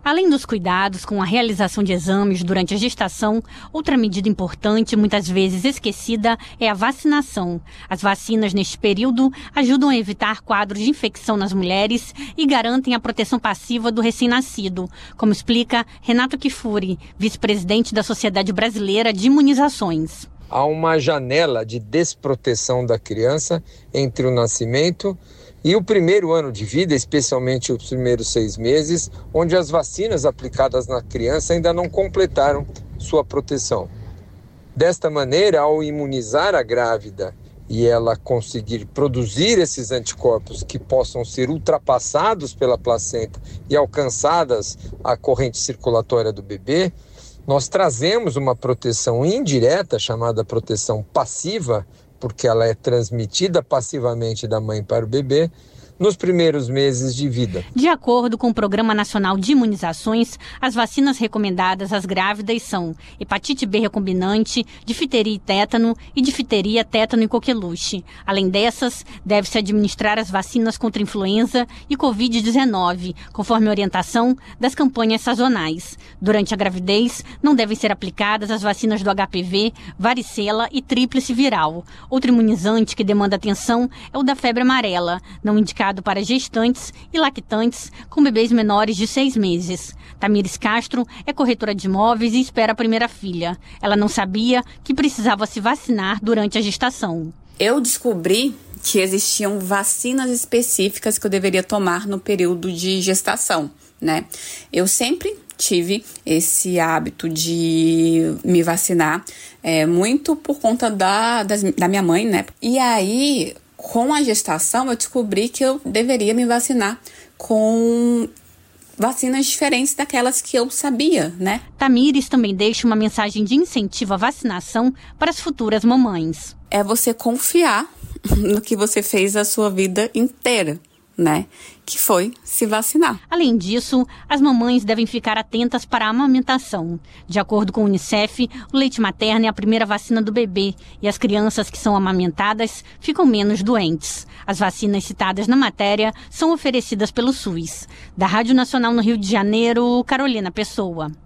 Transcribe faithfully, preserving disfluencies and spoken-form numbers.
Além dos cuidados com a realização de exames durante a gestação, outra medida importante, muitas vezes esquecida, é a vacinação. As vacinas neste período ajudam a evitar quadros de infecção nas mulheres e garantem a proteção passiva do recém-nascido, como explica Renato Kifuri, vice-presidente da Sociedade Brasileira de Imunizações. Há uma janela de desproteção da criança entre o nascimento e o primeiro ano de vida, especialmente os primeiros seis meses, onde as vacinas aplicadas na criança ainda não completaram sua proteção. Desta maneira, ao imunizar a grávida e ela conseguir produzir esses anticorpos que possam ser ultrapassados pela placenta e alcançadas a corrente circulatória do bebê, nós trazemos uma proteção indireta, chamada proteção passiva, porque ela é transmitida passivamente da mãe para o bebê, nos primeiros meses de vida. De acordo com o Programa Nacional de Imunizações, as vacinas recomendadas às grávidas são hepatite B recombinante, difteria e tétano e difteria, tétano e coqueluche. Além dessas, deve-se administrar as vacinas contra influenza e covid dezenove, conforme a orientação das campanhas sazonais. Durante a gravidez, não devem ser aplicadas as vacinas do H P V, varicela e tríplice viral. Outro imunizante que demanda atenção é o da febre amarela, não indicado para gestantes e lactantes com bebês menores de seis meses. Tamires Castro é corretora de imóveis e espera a primeira filha. Ela não sabia que precisava se vacinar durante a gestação. Eu descobri que existiam vacinas específicas que eu deveria tomar no período de gestação, né? Eu sempre tive esse hábito de me vacinar, é, muito por conta da, das, da minha mãe, né? E aí, com a gestação, eu descobri que eu deveria me vacinar com vacinas diferentes daquelas que eu sabia, né? Tamires também deixa uma mensagem de incentivo à vacinação para as futuras mamães. É você confiar no que você fez a sua vida inteira, né? Que foi se vacinar. Além disso, as mamães devem ficar atentas para a amamentação. De acordo com o Unicef, o leite materno é a primeira vacina do bebê e as crianças que são amamentadas ficam menos doentes. As vacinas citadas na matéria são oferecidas pelo SUS. Da Rádio Nacional no Rio de Janeiro, Carolina Pessoa.